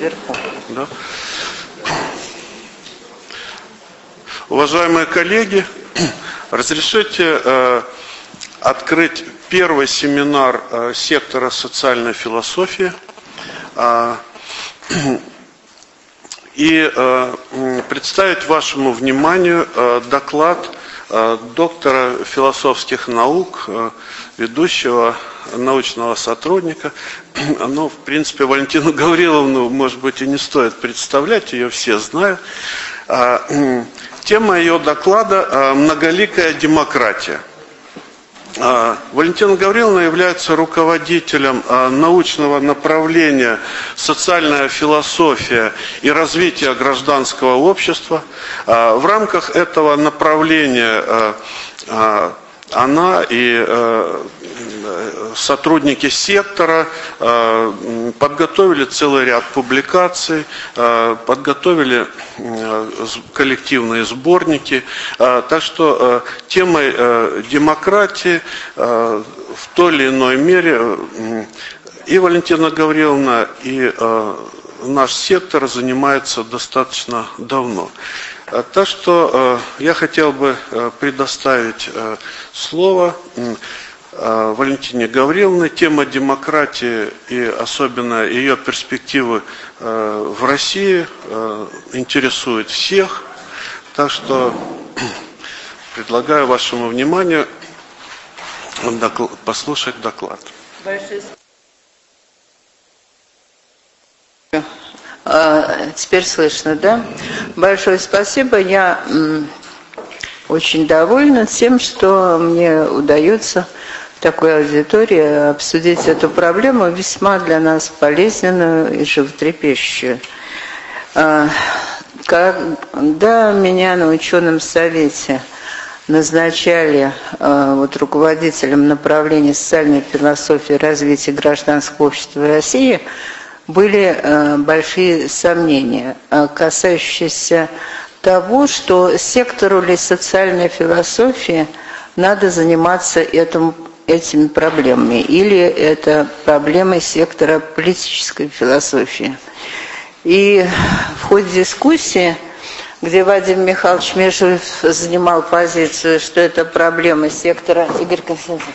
вверху. Да. Уважаемые коллеги, разрешите открыть первый семинар сектора социальной философии и представить вашему вниманию доклад доктора философских наук, ведущего научного сотрудника. Ну, в принципе, Валентину Гавриловну, может быть, и не стоит представлять, ее все знают. Тема ее доклада «Многоликая демократия». Валентина Гавриловна является руководителем научного направления «Социальная философия и развитие гражданского общества». В рамках этого направления она и сотрудники сектора подготовили целый ряд публикаций, подготовили коллективные сборники. Так что темой демократии в той или иной мере и Валентина Гавриловна, и наш сектор занимается достаточно давно. Так что я хотел бы предоставить слово Валентине Гавриловне. Тема демократии и особенно ее перспективы в России интересует всех. Так что предлагаю вашему вниманию послушать доклад. Теперь слышно, да? Большое спасибо. Я очень довольна тем, что мне удается в такой аудитории обсудить эту проблему, весьма для нас болезненную и животрепещущую. Когда меня на ученом совете назначали руководителем направления социальной философии развития гражданского общества в России, были большие сомнения, касающиеся того, что сектору ли социальной философии надо заниматься этими проблемами, или это проблемы сектора политической философии. И в ходе дискуссии, где Вадим Михайлович Межев занимал позицию, что это проблема сектора... Игорь Константинович.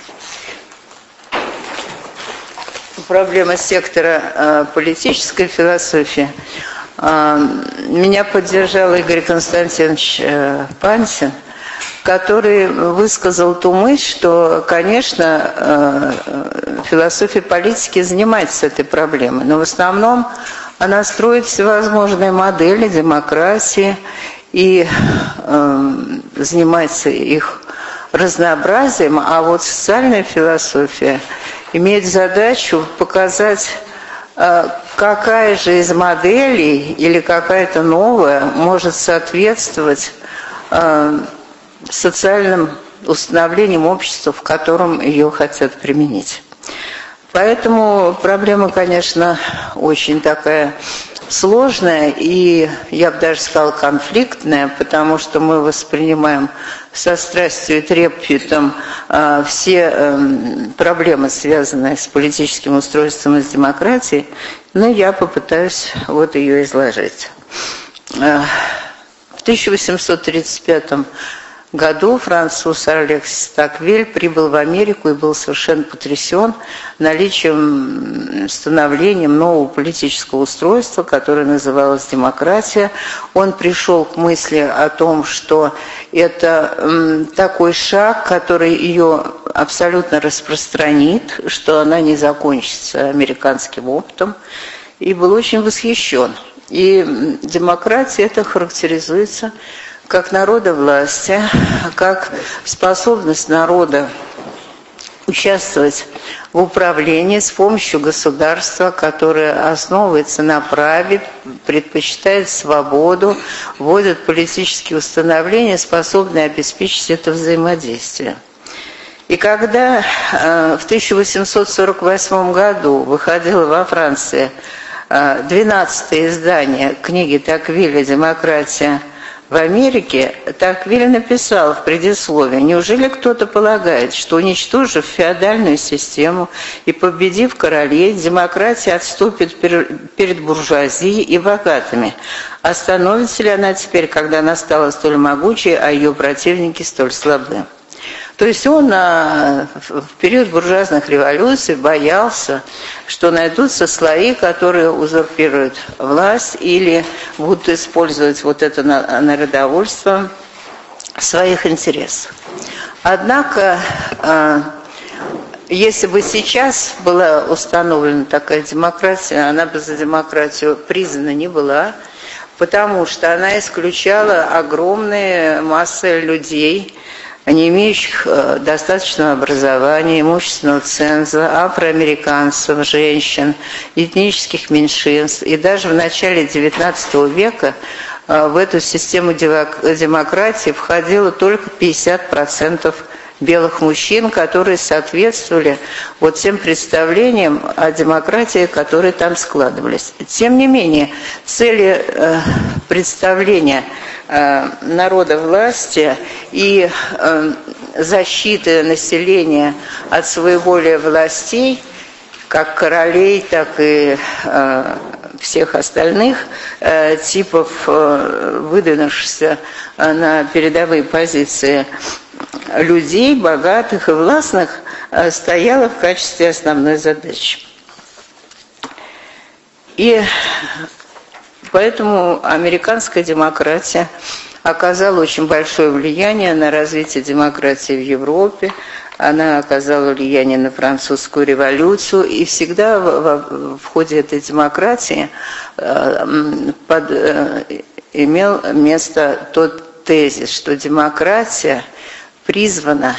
Проблема сектора политической философии. Меня поддержал Игорь Константинович Пансин, который высказал ту мысль, что, конечно, философия политики занимается этой проблемой, но в основном она строит всевозможные модели демократии и занимается их разнообразием, а вот социальная философия имеет задачу показать, какая же из моделей или какая-то новая может соответствовать социальным установлениям общества, в котором ее хотят применить. Поэтому проблема, конечно, очень такая сложная и, я бы даже сказала, конфликтная, потому что мы воспринимаем со страстью и трепетом все проблемы, связанные с политическим устройством и с демократией, но я попытаюсь ее изложить. В 1835 году француз Алекс Токвиль прибыл в Америку и был совершенно потрясен наличием, становлением нового политического устройства, которое называлось демократия. Он пришел к мысли о том, что это такой шаг, который ее абсолютно распространит, что она не закончится американским опытом, и был очень восхищен. И демократия это характеризуется как народовластие, как способность народа участвовать в управлении с помощью государства, которое основывается на праве, предпочитает свободу, вводит политические установления, способные обеспечить это взаимодействие. И когда в 1848 году выходило во Франции 12-е издание книги Токвиля «Демократия В Америке Таквиль написал в предисловии: «Неужели кто-то полагает, что, уничтожив феодальную систему и победив королей, демократия отступит перед буржуазией и богатыми? Остановится ли она теперь, когда она стала столь могучей, а ее противники столь слабы?» То есть он в период буржуазных революций боялся, что найдутся слои, которые узурпируют власть или будут использовать вот это народовольство в своих интересах. Однако, если бы сейчас была установлена такая демократия, она бы за демократию признана не была, потому что она исключала огромные массы людей, не имеющих достаточного образования, имущественного ценза, афроамериканцев, женщин, этнических меньшинств. И даже в начале XIX века в эту систему демократии входило только 50% белых мужчин, которые соответствовали вот тем представлениям о демократии, которые там складывались. Тем не менее, цели представления народа власти и защиты населения от своеволия властей, как королей, так и всех остальных типов, выдвинувшихся на передовые позиции людей, богатых и властных, стояла в качестве основной задачи. И поэтому американская демократия оказала очень большое влияние на развитие демократии в Европе, она оказала влияние на французскую революцию, и всегда в ходе этой демократии имел место тот тезис, что демократия призвана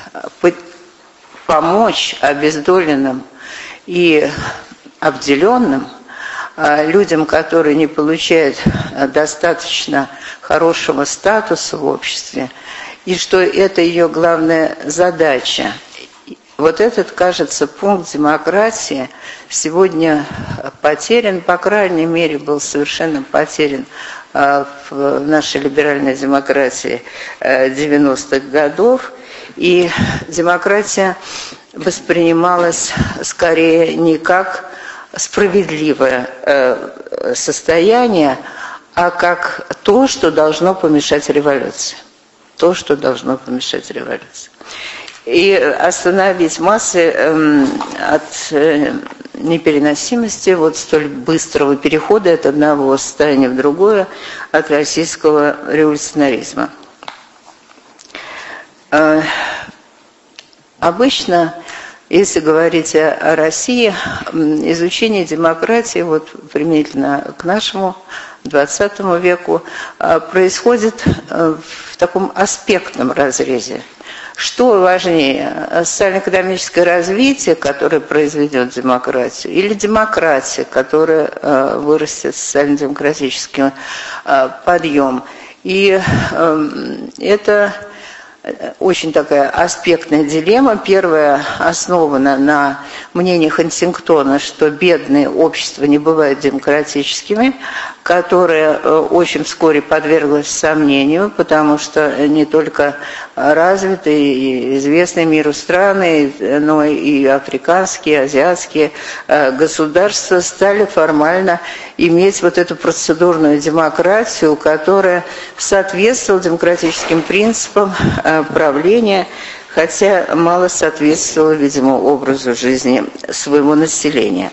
помочь обездоленным и обделенным, людям, которые не получают достаточно хорошего статуса в обществе, и что это ее главная задача. Вот этот, кажется, пункт демократии сегодня потерян, по крайней мере, был совершенно потерян в нашей либеральной демократии 90-х годов, и демократия воспринималась скорее не как справедливое состояние, а как то, что должно помешать революции. То, что должно помешать революции. И остановить массы от непереносимости вот столь быстрого перехода от одного состояния в другое, от российского революционаризма. Обычно, если говорить о России, изучение демократии, вот применительно к нашему XX веку, происходит в таком аспектном разрезе. Что важнее, социально-экономическое развитие, которое произведет демократию, или демократия, которая вырастет социально-демократический подъем? И это очень такая аспектная дилемма. Первая основана на мнении Хантингтона, что бедные общества не бывают демократическими, которое очень вскоре подверглось сомнению, потому что не только развитые и известные миру страны, но и африканские, азиатские государства стали формально иметь вот эту процедурную демократию, которая соответствовала демократическим принципам правления, хотя мало соответствовала, видимо, образу жизни своего населения.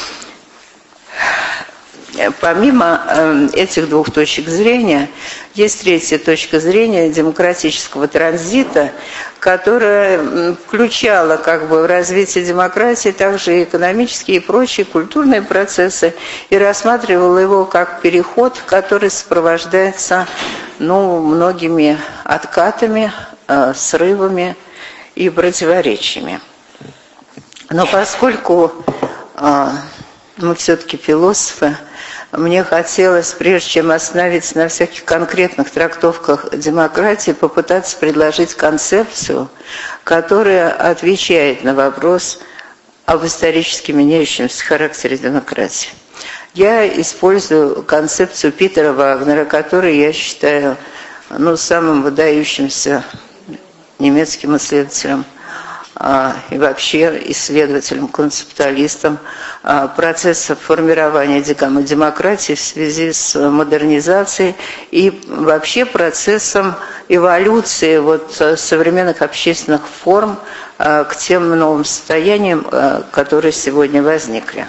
Помимо этих двух точек зрения, есть третья точка зрения демократического транзита, которая включала как бы в развитие демократии также и экономические и прочие культурные процессы, и рассматривала его как переход, который сопровождается многими откатами, срывами и противоречиями. Но поскольку мы все-таки философы, мне хотелось, прежде чем остановиться на всяких конкретных трактовках демократии, попытаться предложить концепцию, которая отвечает на вопрос об исторически меняющемся характере демократии. Я использую концепцию Питера Вагнера, который я считаю самым выдающимся немецким исследователем и вообще исследователем-концептуалистом процесса формирования демократии в связи с модернизацией и вообще процессом эволюции современных общественных форм к тем новым состояниям, которые сегодня возникли.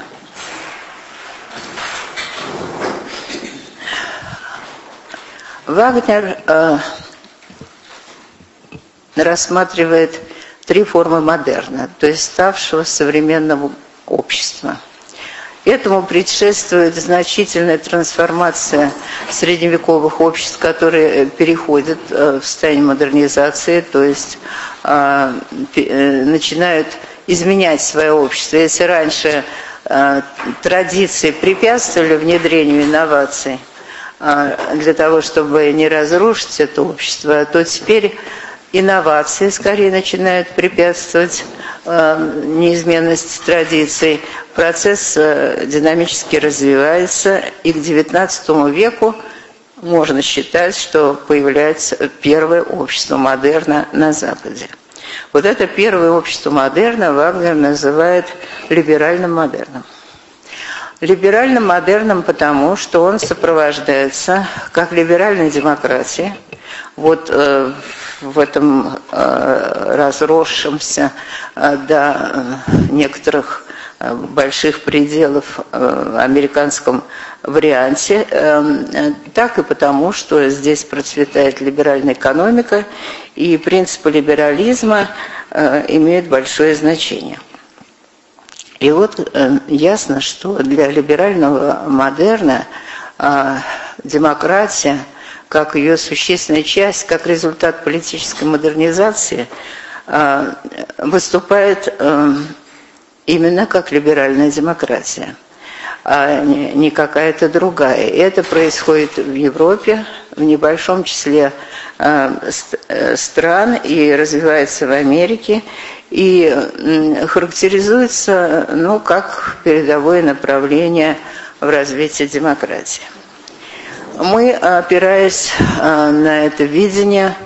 Вагнер рассматривает три формы модерна, то есть ставшего современного общества. Этому предшествует значительная трансформация средневековых обществ, которые переходят в состояние модернизации, то есть начинают изменять свое общество. Если раньше традиции препятствовали внедрению инноваций для того, чтобы не разрушить это общество, то теперь инновации скорее начинают препятствовать неизменности традиций. Процесс динамически развивается, и к XIX веку можно считать, что появляется первое общество модерна на Западе. Вот это первое общество модерна Вагнер называет либеральным модерном. Либеральным модерном потому, что он сопровождается как либеральной демократией, в этом разросшемся до некоторых больших пределов американском варианте, так и потому, что здесь процветает либеральная экономика, и принципы либерализма имеют большое значение. И ясно, что для либерального модерна демократия, как ее существенная часть, как результат политической модернизации, выступает именно как либеральная демократия, а не какая-то другая. И это происходит в Европе, в небольшом числе стран, и развивается в Америке, и характеризуется как передовое направление в развитии демократии. Мы, опираясь на это видение,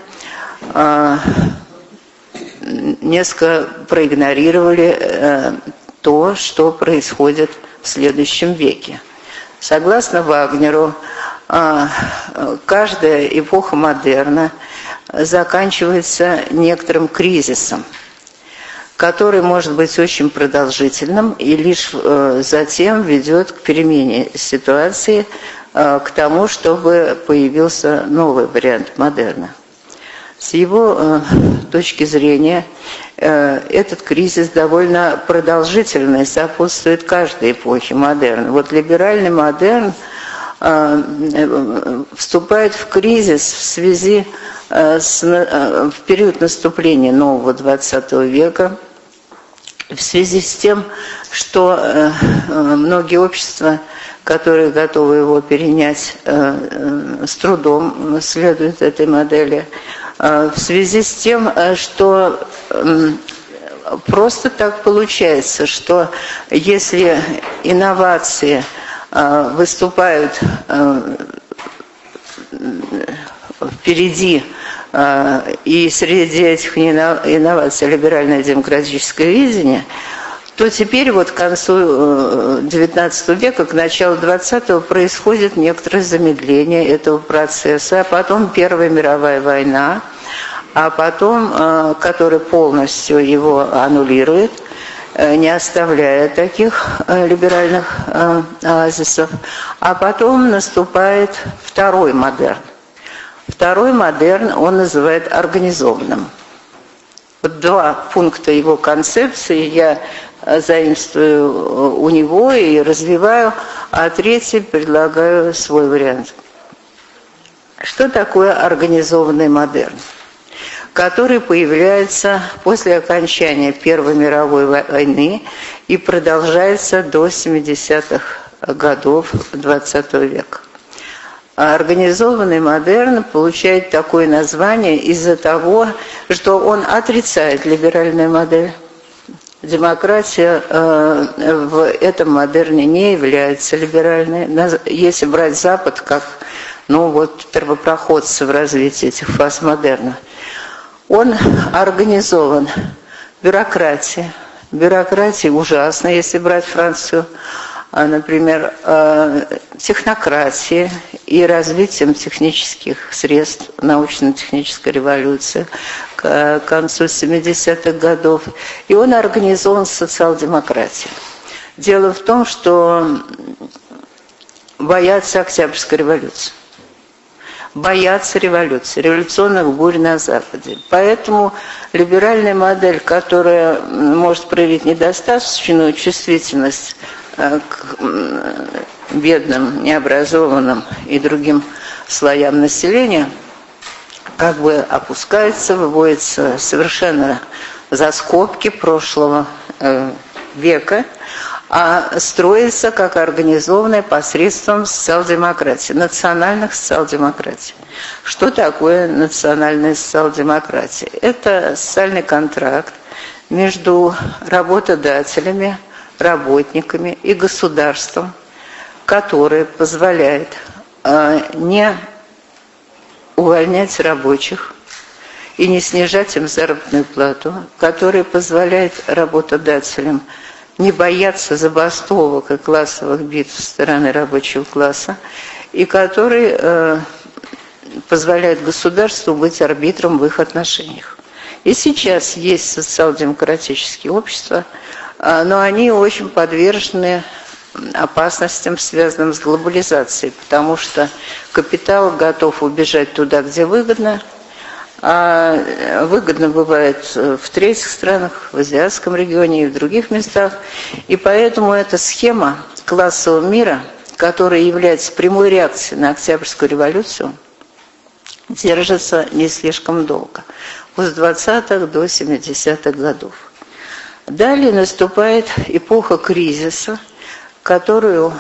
несколько проигнорировали то, что происходит в следующем веке. Согласно Вагнеру, каждая эпоха модерна заканчивается некоторым кризисом, который может быть очень продолжительным и лишь затем ведет к перемене ситуации, к тому, чтобы появился новый вариант модерна. С его точки зрения, этот кризис довольно продолжительный, сопутствует каждой эпохе модерна. Либеральный модерн вступает в кризис в связи в период наступления нового XX века, в связи с тем, что многие общества, которые готовы его перенять, с трудом следуют этой модели, в связи с тем, что просто так получается, что если инновации выступают впереди, и среди этих инноваций либеральное демократическое видение, то теперь к концу XIX века, к началу XX происходит некоторое замедление этого процесса, а потом Первая мировая война, а потом, которая полностью его аннулирует, не оставляя таких либеральных оазисов, а потом наступает второй модерн. Второй модерн он называет организованным. Два пункта его концепции я заимствую у него и развиваю, а третий предлагаю свой вариант. Что такое организованный модерн? Который появляется после окончания Первой мировой войны и продолжается до 70-х годов XX века. А организованный модерн получает такое название из-за того, что он отрицает либеральную модель. демократия в этом модерне не является либеральной. Если брать Запад как первопроходца в развитии этих фаз модерна, он организован бюрократией. Бюрократия ужасна, если брать Францию, например, технократии и развитием технических средств, научно-технической революции к концу 70-х годов. И он организован социал-демократией. Дело в том, что боятся Октябрьской революции. Боятся революции, революционных бурь на Западе. Поэтому либеральная модель, которая может проявить недостаточную чувствительность к бедным, необразованным и другим слоям населения, как бы опускается, выводится совершенно за скобки прошлого века, а строится как организованная посредством социал-демократии, национальных социал-демократий. Что такое национальная социал-демократия? Это социальный контракт между работодателями, работниками и государством, который позволяет не увольнять рабочих и не снижать им заработную плату, который позволяет работодателям не бояться забастовок и классовых битв со стороны рабочего класса, и который позволяет государству быть арбитром в их отношениях. И сейчас есть социал-демократические общества, но они очень подвержены опасностям, связанным с глобализацией, потому что капитал готов убежать туда, где выгодно, а выгодно бывает в третьих странах, в азиатском регионе и в других местах. И поэтому эта схема классового мира, которая является прямой реакцией на Октябрьскую революцию, держится не слишком долго, с 20-х до 70-х годов. Далее наступает эпоха кризиса, которую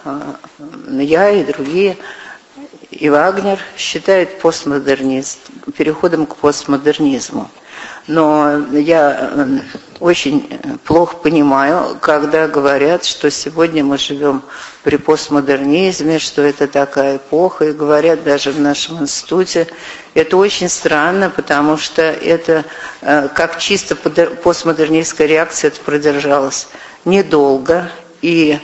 я и другие, и Вагнер считают переходом к постмодернизму. Но я очень плохо понимаю, когда говорят, что сегодня мы живем при постмодернизме, что это такая эпоха, и говорят даже в нашем институте. Это очень странно, потому что это как чисто постмодернистская реакция, это продержалось недолго и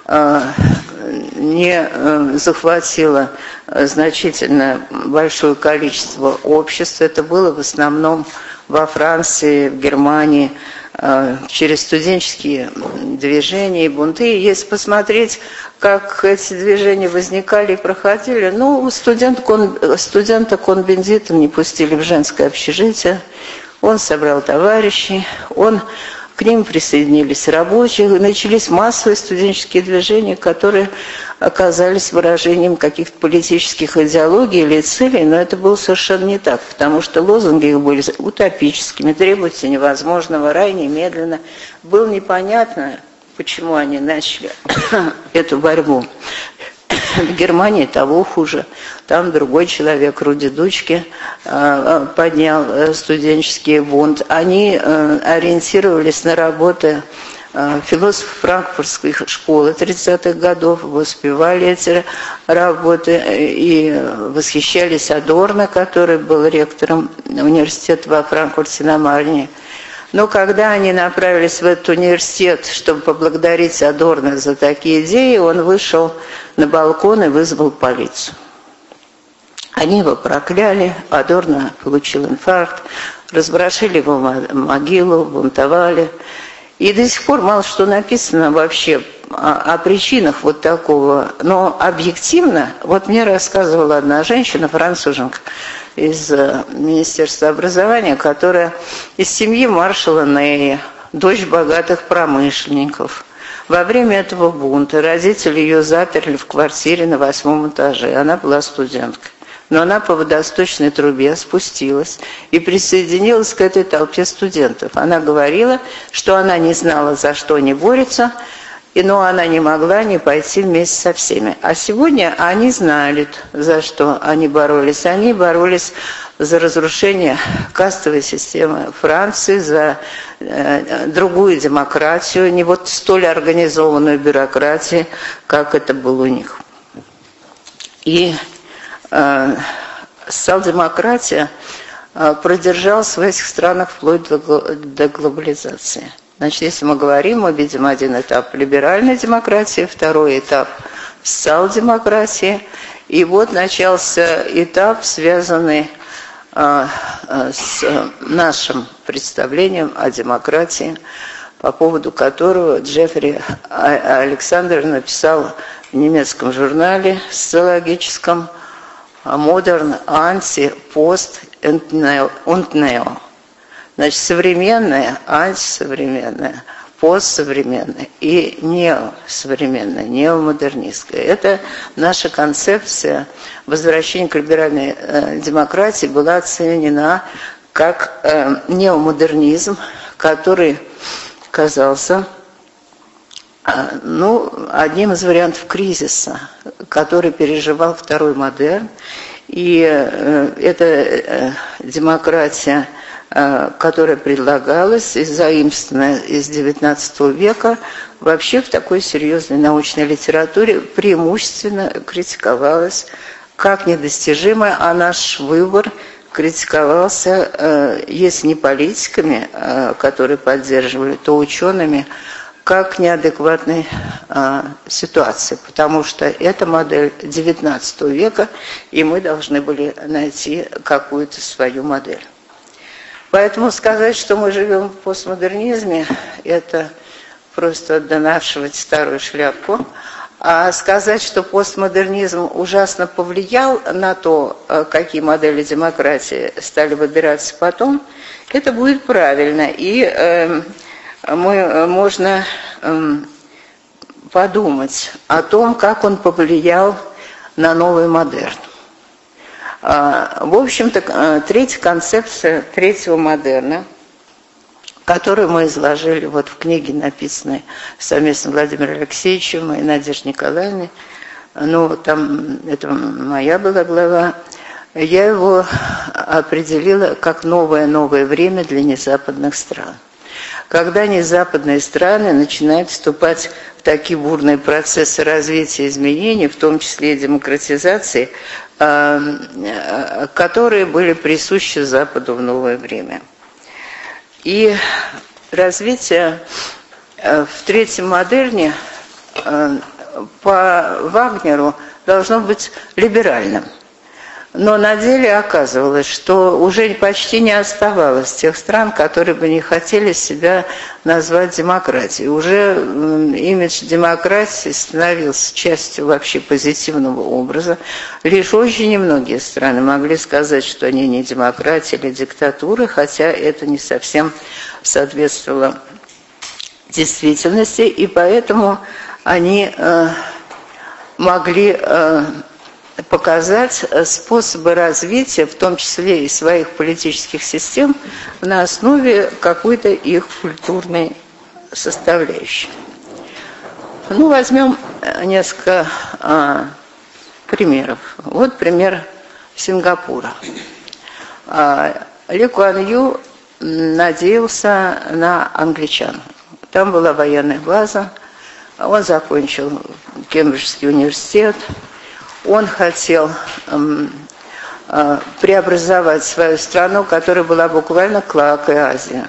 не захватило значительно большое количество обществ. Это было в основном во Франции, в Германии, через студенческие движения и бунты. И если посмотреть, как эти движения возникали и проходили, студента Кон-Бендита не пустили в женское общежитие, он собрал товарищей, к ним присоединились рабочие, и начались массовые студенческие движения, которые оказались выражением каких-то политических идеологий или целей, но это было совершенно не так, потому что лозунги их были утопическими, требуйте невозможного, рай немедленно. Было непонятно, почему они начали эту борьбу. В Германии того хуже. Там другой человек, Руди Дучке, поднял студенческий бунт. Они ориентировались на работы философов франкфуртской школы 30-х годов, воспевали эти работы и восхищались Адорно, который был ректором университета во Франкфурте на Майне. Но когда они направились в этот университет, чтобы поблагодарить Адорно за такие идеи, он вышел на балкон и вызвал полицию. Они его прокляли, Адорно получил инфаркт, разворошили его могилу, бунтовали. И до сих пор мало что написано вообще о причинах вот такого. Но объективно, вот мне рассказывала одна женщина, француженка, из Министерства образования, которая из семьи маршала Нея, дочь богатых промышленников. Во время этого бунта родители ее заперли в квартире на 8-м этаже. Она была студенткой. Но она по водосточной трубе спустилась и присоединилась к этой толпе студентов. Она говорила, что она не знала, за что они борются, но она не могла не пойти вместе со всеми. А сегодня они знали, за что они боролись. Они боролись за разрушение кастовой системы Франции, за другую демократию, не вот столь организованную бюрократию, как это было у них. И социал-демократия продержалась в этих странах вплоть до глобализации. Значит, если мы говорим, мы видим один этап либеральной демократии, второй этап социал-демократии, и вот начался этап, связанный с нашим представлением о демократии, по поводу которого Джеффри Александр написал в немецком журнале социологическом «Modern, Anti, Post und Neo». Значит, современное, антисовременное, постсовременное и неосовременное, неомодернистское. Это наша концепция возвращения к либеральной демократии была оценена как неомодернизм, который казался одним из вариантов кризиса, который переживал второй модерн. И эта демократия, которая предлагалась и заимствованная из XIX века, вообще в такой серьезной научной литературе преимущественно критиковалась как недостижимая, а наш выбор критиковался, если не политиками, которые поддерживали, то учеными, как неадекватной ситуации, потому что это модель XIX века, и мы должны были найти какую-то свою модель. Поэтому сказать, что мы живем в постмодернизме, это просто донашивать старую шляпку. А сказать, что постмодернизм ужасно повлиял на то, какие модели демократии стали выбираться потом, это будет правильно. И можно подумать о том, как он повлиял на новый модерн. В общем-то, третья концепция третьего модерна, которую мы изложили вот в книге, написанной совместно с Владимиром Алексеевичем и Надеждой Николаевной, там это моя была глава, я его определила как новое время для незападных стран. Когда незападные страны начинают вступать в такие бурные процессы развития изменений, в том числе и демократизации, которые были присущи Западу в новое время. И развитие в третьем модерне по Вагнеру должно быть либеральным. Но на деле оказывалось, что уже почти не оставалось тех стран, которые бы не хотели себя назвать демократией. Уже имидж демократии становился частью вообще позитивного образа. Лишь очень немногие страны могли сказать, что они не демократия или диктатура, хотя это не совсем соответствовало действительности, и поэтому они могли показать способы развития, в том числе и своих политических систем, на основе какой-то их культурной составляющей. Возьмем несколько примеров. Вот пример Сингапура. Ли Куан Ю надеялся на англичан. Там была военная база, он закончил Кембриджский университет. Он хотел преобразовать свою страну, которая была буквально клоакой Азии.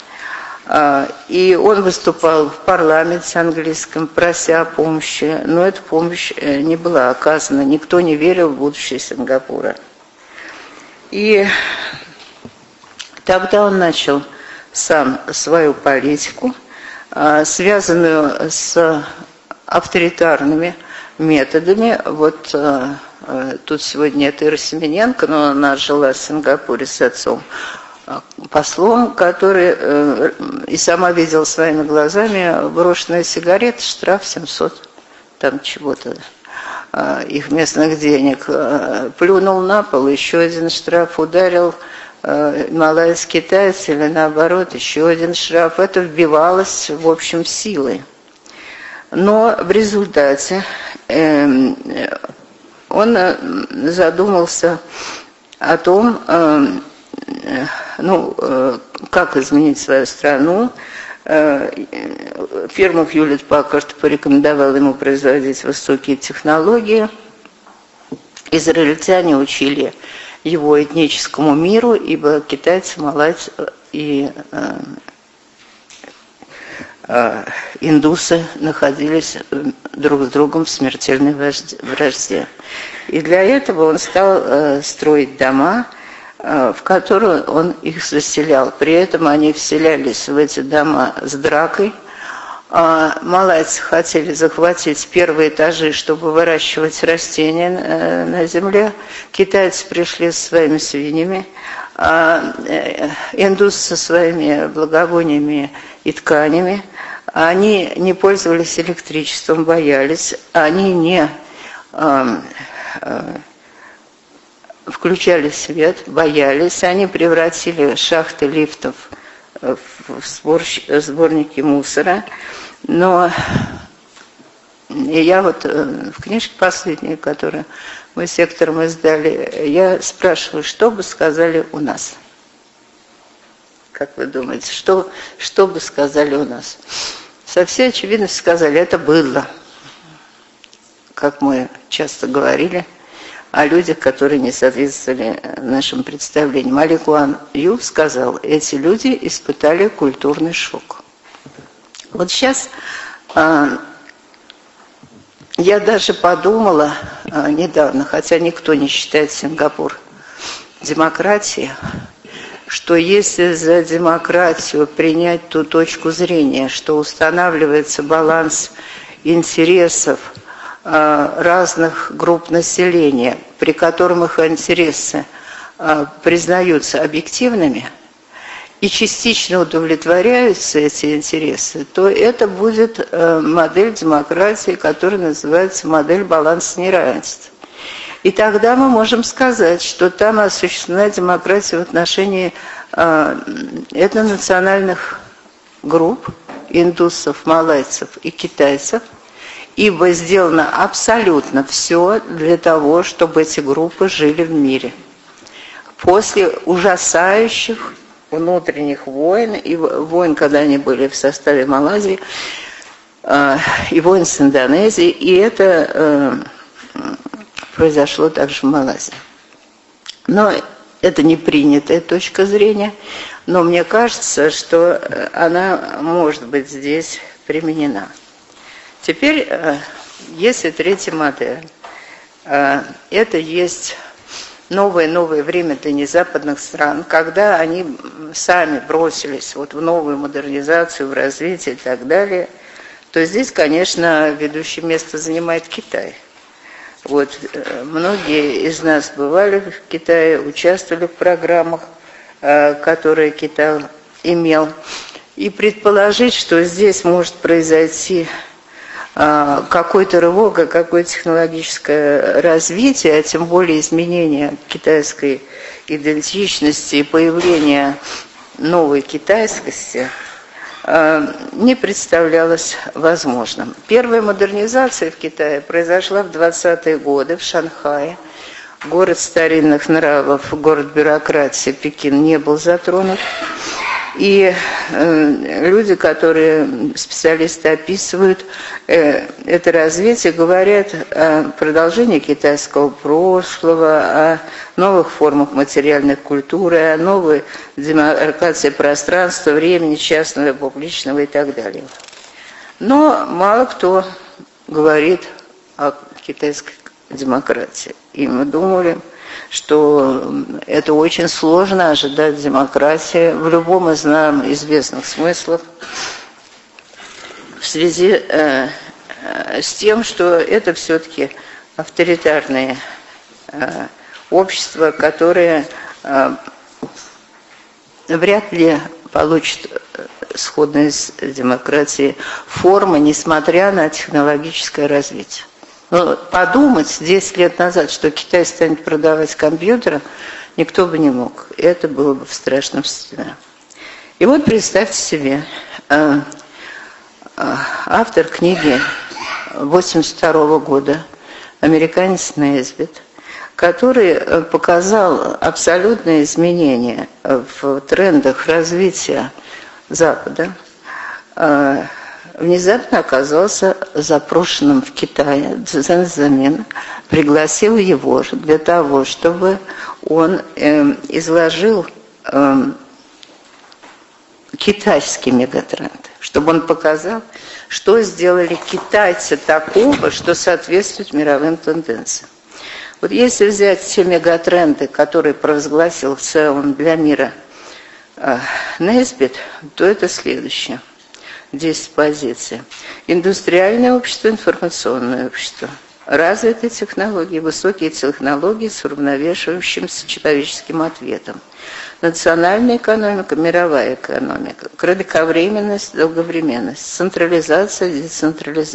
И он выступал в парламенте английском, прося о помощи, но эта помощь не была оказана. Никто не верил в будущее Сингапура. И тогда он начал сам свою политику, связанную с авторитарными методами. Вот тут сегодня нет Иры Семененко, но она жила в Сингапуре с отцом, послом, который и сама видела своими глазами брошенные сигареты, штраф 700 там чего-то их местных денег. Плюнул на пол, еще один штраф, ударил малайский китаец или наоборот, еще один штраф. Это вбивалось в общем силой. Но в результате он задумался о том, как изменить свою страну. Фирма Хьюлетт-Паккард порекомендовала ему производить высокие технологии. Израильтяне учили его этническому миру, ибо китайцы, малайцы и индусы находились друг с другом в смертельной вражде. И для этого он стал строить дома, в которые он их заселял. При этом они вселялись в эти дома с дракой. Малайцы хотели захватить первые этажи, чтобы выращивать растения на земле. Китайцы пришли со своими свиньями, индусы со своими благовониями и тканями. Они не пользовались электричеством, боялись. Они не включали свет, боялись. Они превратили шахты лифтов в сборники мусора. Но я вот в книжке последней, которую мы сектором издали, я спрашиваю, что бы сказали у нас? Как вы думаете, что бы сказали у нас? Со всей очевидностью сказали, это было, как мы часто говорили, о людях, которые не соответствовали нашим представлениям. Али Куан Ю сказал, эти люди испытали культурный шок. Вот сейчас я даже подумала недавно, хотя никто не считает Сингапур демократией, что если за демократию принять ту точку зрения, что устанавливается баланс интересов разных групп населения, при котором их интересы признаются объективными и частично удовлетворяются эти интересы, то это будет модель демократии, которая называется модель баланса неравенств. И тогда мы можем сказать, что там осуществлена демократия в отношении этнонациональных групп, индусов, малайцев и китайцев, ибо сделано абсолютно все для того, чтобы эти группы жили в мире. После ужасающих внутренних войн, и войн, когда они были в составе Малайзии, и войн с Индонезией, и это произошло также в Малайзии. Но это не принятая точка зрения, но мне кажется, что она может быть здесь применена. Теперь, если третья модель, это есть новое время для незападных стран, когда они сами бросились вот в новую модернизацию, в развитие и так далее, то здесь, конечно, ведущее место занимает Китай. Вот, многие из нас бывали в Китае, участвовали в программах, которые Китай имел. И предположить, что здесь может произойти какой-то рывок, какое-то технологическое развитие, а тем более изменение китайской идентичности и появление новой китайскости, не представлялось возможным. Первая модернизация в Китае произошла в 20-е годы в Шанхае. Город старинных нравов, город бюрократии, Пекин не был затронут. И люди, которые, специалисты, описывают это развитие, говорят о продолжении китайского прошлого, о новых формах материальной культуры, о новой демаркации пространства, времени, частного, публичного и так далее. Но мало кто говорит о китайской демократии. И мы думали, что это очень сложно ожидать демократии в любом из нам известных смыслов в связи с тем, что это все-таки авторитарные общества, которые вряд ли получат сходные с демократией формы, несмотря на технологическое развитие. Но подумать 10 лет назад, что Китай станет продавать компьютеры, никто бы не мог. Это было бы в страшном сне. И вот представьте себе, автор книги 1982 года, американец Нейсбит, который показал абсолютные изменения в трендах развития Запада, внезапно оказался запрошенным в Китае. Цзэн Цзэмин пригласил его для того, чтобы он изложил китайский мегатренд, чтобы он показал, что сделали китайцы такого, что соответствует мировым тенденциям. Вот если взять те мегатренды, которые провозгласил в целом для мира Нейсбит, то это следующее. 10 позиций. Индустриальное общество, информационное общество. Развитые технологии, высокие технологии с уравновешивающимся человеческим ответом. Национальная экономика, мировая экономика. Кратковременность, долговременность. Централизация, децентрализация.